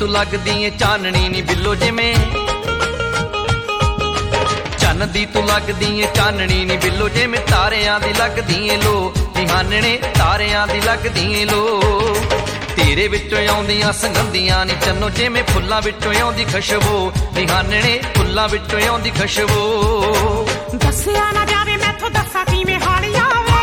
ਤੂੰ ਲੱਗਦੀ ਏ ਚਾਨਣੀ ਨੀ ਬਿੱਲੋ ਜਿਵੇਂ, ਚੰਨ ਦੀ ਤੂੰ ਲੱਗਦੀ ਏ ਚਾਨਣੀ ਨੀ ਬਿੱਲੋ ਜਿਵੇਂ, ਤਾਰਿਆਂ ਦੀ ਲੱਗਦੀ ਏ ਲੋ ਨਿਹਾਨਣੇ, ਤਾਰਿਆਂ ਦੀ ਲੱਗਦੀ ਏ ਲੋ। ਤੇਰੇ ਵਿੱਚੋਂ ਆਉਂਦੀਆਂ ਸੰਗੰਦੀਆਂ ਨੀ ਚੰਨੋ ਜਿਵੇਂ, ਫੁੱਲਾਂ ਵਿੱਚੋਂ ਆਉਂਦੀ ਖੁਸ਼ਬੂ ਨਿਹਾਨਣੇ, ਫੁੱਲਾਂ ਵਿੱਚੋਂ ਆਉਂਦੀ ਖੁਸ਼ਬੂ। ਦੱਸਿਆ ਨਾ ਜਾਵੇ ਮੈਥੋਂ ਦੱਸਾਂ ਕਿਵੇਂ ਹਾਲੀਆ ਵੇ,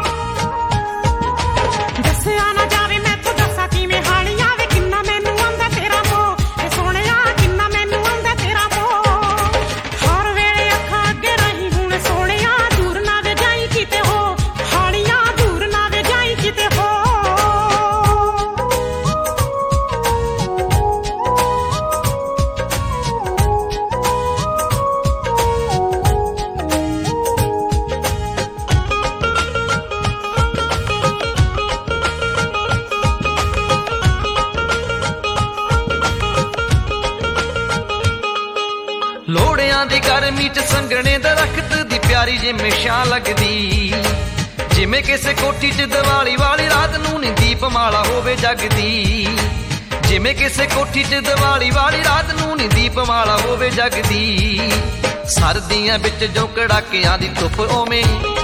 ਦੱਸਿਆ ਨਾ ਜਾਵੇ ਮੈਥੋਂ ਦੱਸਾਂ ਕਿਵੇਂ ਹਾਲੀਆ ਵੇ, ਕਿੰਨਾ ਮੈਨੂੰ ਆਉਂਦਾ ਤੇਰਾ ਮੋਹ ਵੇ ਸੋਹਣਿਆ, ਕਿੰਨਾ ਮੈਨੂੰ ਆਉਂਦਾ ਤੇਰਾ ਮੋਹ। ਹਰ ਵੇਲੇ ਅੱਖਾਂ ਅੱਗੇ ਰਹੀ ਹੁਣ ਸੋਹਣਿਆ, ਦੂਰ ਨਾ ਵੇ ਜਾਈ ਕਿਤੇ ਹੋ ਹਾਲੀਆ, ਦੂਰ ਨਾ ਵੇ ਜਾਈ ਕਿਤੇ ਹੋ। ਲੋੜਿਆਂ ਦੀ ਗਰਮੀ ਚ ਸੰਘਣੇ ਦਰਖਤ ਦੀ ਪਿਆਰੀ ਜਿਵੇਂ ਛਾਂ ਲੱਗਦੀ, ਜਿਵੇਂ ਕਿਸੇ ਕੋਠੀ ਚ ਦੀਵਾਲੀ ਵਾਲੀ ਰਾਤ ਨੂੰ ਨੀ ਦੀਪਮਾਲਾ ਹੋਵੇ ਜਗਦੀ, ਜਿਵੇਂ ਕਿਸੇ ਕੋਠੀ ਚ ਦੀਵਾਲੀ ਵਾਲੀ ਰਾਤ ਨੂੰ ਨੀ ਦੀਪਮਾਲਾ ਹੋਵੇ ਜਗਦੀ। ਸਰਦੀਆਂ ਵਿੱਚ ਜੋ ਕੜਾਕਿਆਂ ਦੀ ਧੁੱਪ ਓਵੇਂ,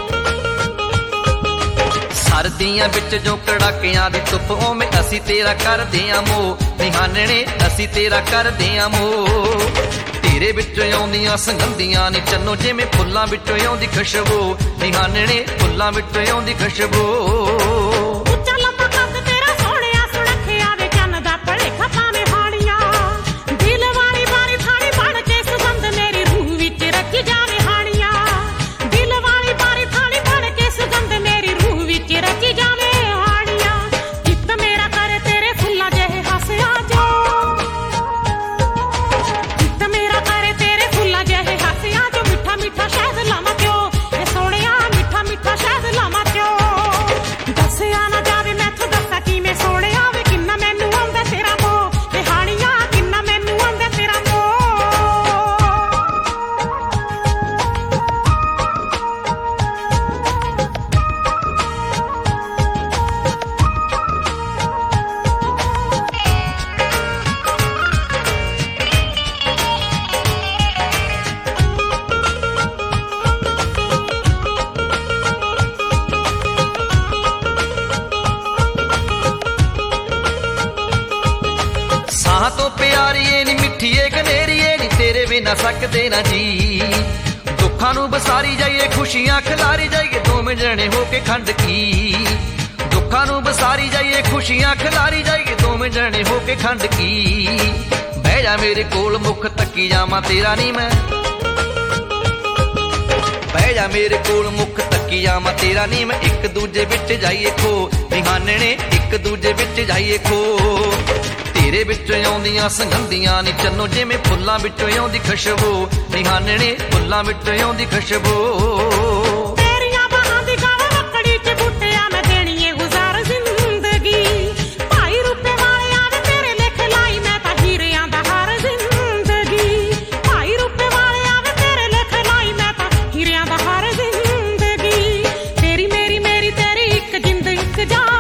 ਸਰਦੀਆਂ ਵਿੱਚ ਜੋ ਕੜਾਕਿਆਂ ਦੀ ਧੁੱਪ ਓਵੇਂ, ਅਸੀਂ ਤੇਰਾ ਕਰਦੇ ਆਂ ਮੋਹ ਨਿਹਾਨਣੇ, ਅਸੀਂ ਤੇਰਾ ਕਰਦੇ ਆਂ ਮੋਹ। ਤੇਰੇ ਵਿੱਚੋਂ ਆਉਂਦੀਆਂ ਸੰਗੰਦੀਆਂ ਨੀ ਚੰਨੋ ਜਿਵੇਂ, ਫੁੱਲਾਂ ਵਿੱਚੋਂ ਆਉਂਦੀ ਖੁਸ਼ਬੂ ਨਿਹਾਨਣੇ, ਫੁੱਲਾਂ ਵਿੱਚੋਂ ਆਉਂਦੀ ਖੁਸ਼ਬੂ। ਉੱਚਾ ਲੰਬਾ ਕੱਦ ਤੇਰਾ ਸੋਹਣਿਆ ਸੁਣਖਿਆ ਵੇ, ਚੰਨ ਦਾ ਭਲੇਖਾ ਪਾਵੇਂ ਹਾਣੀਆਂ, ਦਿਲ ਵਾਲੀ ਬਾਰੀ ਥਾਣੀ ਬਣ ਕੇ ਸੁਗੰਧ ਮੇਰੀ ਰੂਹ ਵਿੱਚ ਰਚ ਜਾਵੇ ਹਾਣੀਆਂ, ਦਿਲ ਵਾਲੀ ਬਾਰੀ ਥਾਣੀ ਬਣ ਕੇ ਸੁਗੰਧ ਮੇਰੀ ਰੂਹ ਵਿੱਚ ਰਚ ਜਾਵੇ ਹਾਣੀਆਂ। ਚਿੱਤ ਮੇਰਾ ਕਰੇ ਤੇਰੇ ਫੁੱਲਾਂ ਜਿਹੇ ਹਾਸਿਆਂ ਜੋ, ਚਿੱਤ ਮੇਰਾ ਕਰੇ ਤੇਰੇ ਫੁੱਲਾਂ ਜਿਹੇ ਹਾਸਿਆਂ ਜੋ, ਮਿੱਠਾ ਮਿੱਠਾ ਸ਼ਹਿਦ ਲਾਵਾਂ ਕਿਉਂ ਵੇ ਸੋਹਣਿਆ, ਮਿੱਠਾ ਮਿੱਠਾ ਸ਼ਹਿਦ ਲਾਵਾਂ ਕਿਉਂ। ਦੱਸਿਆ ਨਾ ਜਾਵੇ ਮੈਥੋਂ ਦੱਸਾਂ ਕਿਵੇਂ ਸੋਹਣਿਆ ਵੇ, ਕਿੰਨਾ ਮੈਨੂੰ ਆਉਂਦਾ ਤੇਰਾ ਮੋਹ ਵੇ ਹਾਣੀਆਂ, ਕਿੰਨਾ ਮੈਨੂੰ ਆਉਂਦਾ ਤੇਰਾ ਮੋਹ। ਸਾਹ ਤੋਂ ਪਿਆਰੀਏ ਨੀ ਮਿੱਠੀਏ ਗਨੇਰੀਏ ਨੀ, ਤੇਰੇ ਬਿਨਾ ਸਕਦੇ ਨਾ ਜੀ। ਦੁੱਖਾਂ ਨੂੰ ਬਸਾਰੀ ਜਾਈਏ ਖੁਸ਼ੀਆਂ ਖਿਲਾਰੀ ਜਾਈਏ, ਦੋਵੇਂ ਜਣੇ ਹੋ ਕੇ ਖੰਡ ਕੀ। ਦੁੱਖਾਂ ਨੂੰ ਬਸਾਰੀ ਜਾਈਏ ਖੁਸ਼ੀਆਂ ਖਿਲਾਰੀ ਜਾਈਏ, ਦੋਵੇਂ ਜਣੇ ਹੋ ਕੇ ਖੰਡ ਕੀ। ਬਹਿ ਜਾ ਮੇਰੇ ਕੋਲ ਮੁੱਖ ਤੱਕੀ ਜਾਵਾਂ ਤੇਰਾ ਨੀ ਮੈਂ, ਬਹਿ ਜਾ ਮੇਰੇ ਕੋਲ ਮੁੱਖ ਤੱਕੀ ਜਾਵਾਂ ਤੇਰਾ ਨੀ ਮੈਂ, ਇੱਕ ਦੂਜੇ ਵਿੱਚ ਜਾਈਏ ਖੋ ਨਿਹਾਨਣੇ, ਇੱਕ ਦੂਜੇ ਵਿੱਚ ਜਾਈਏ ਖੋ। ਤੇਰੇ ਵਿੱਚੋਂ ਆਉਂਦੀਆਂ ਸੰਗੰਦੀਆਂ ਨੀ ਚੰਨੋ ਜਿਵੇਂ, ਫੁੱਲਾਂ ਵਿੱਚੋਂ ਆਉਂਦੀ ਖੁਸ਼ਬੂ ਨਿਹਾਨਣੇ, ਫੁੱਲਾਂ ਵਿੱਚੋਂ ਆਉਂਦੀ ਖੁਸ਼ਬੂ। ਤੇਰੀਆਂ ਬਾਹਾਂ ਦੀ ਗਾਵਾਂ ਲੱਕੜੀ ਚ ਬੂਟਿਆਂ ਮੈਂ ਦੇਣੀ ਏ ਗੁਜ਼ਾਰ ਜ਼ਿੰਦਗੀ, ਭਾਈ ਰੁਪਏ ਵਾਲਿਆਂ ਦੇ ਤੇਰੇ ਲਿਖ ਲਾਈ ਮੈਂ ਤਾਂ ਹੀਰਿਆਂ ਦਾ ਹਾਰ ਜ਼ਿੰਦਗੀ, ਭਾਈ ਰੁਪਏ ਵਾਲਿਆਂ ਦੇ ਤੇਰੇ ਲਿਖ ਲਾਈ ਮੈਂ ਤਾਂ ਹੀਰਿਆਂ ਦਾ ਹਾਰ ਜ਼ਿੰਦਗੀ। ਤੇਰੀ ਮੇਰੀ ਮੇਰੀ ਤੇਰੀ ਇੱਕ ਜਿੰਦ ਇੱਕ ਜਾਨ,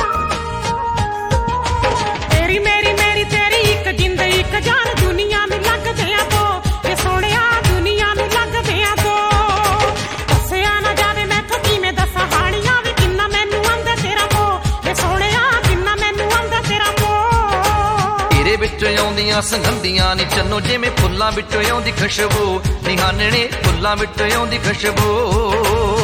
ਤੇਰੀ ਮੇਰੀ ਮੇਰੀ ਤੇਰੀ ਇੱਕ ਜਿੰਦ ਇੱਕ ਜਾਨ, ਦੁਨੀਆ ਨੂੰ ਲੱਗਦੇ ਆ ਦੋ ਵੇ ਸੋਹਣਿਆ, ਦੁਨੀਆ ਨੂੰ ਲੱਗਦੇ ਆ ਦੋ। ਦੱਸਿਆ ਨਾ ਜਾਵੇ ਮੈਥੋਂ ਕਿਵੇਂ ਦੱਸਾਂ ਹਾਣੀਆਂ ਵੇ, ਕਿੰਨਾ ਮੈਨੂੰ ਆਉਂਦਾ ਤੇਰਾ ਮੋਹ ਵੇ ਸੋਹਣਿਆ, ਕਿੰਨਾ ਮੈਨੂੰ ਆਉਂਦਾ ਤੇਰਾ ਮੋਹ। ਤੇਰੇ ਵਿੱਚੋਂ ਆਉਂਦੀਆਂ ਸੰਗੰਦੀਆਂ ਨੀ ਚੰਨੋ ਜਿਵੇਂ, ਫੁੱਲਾਂ ਵਿੱਚੋਂ ਆਉਂਦੀ ਖੁਸ਼ਬੂ ਨਿਹਾਨਣੇ, ਫੁੱਲਾਂ ਵਿੱਚੋਂ ਆਉਂਦੀ ਖੁਸ਼ਬੂ।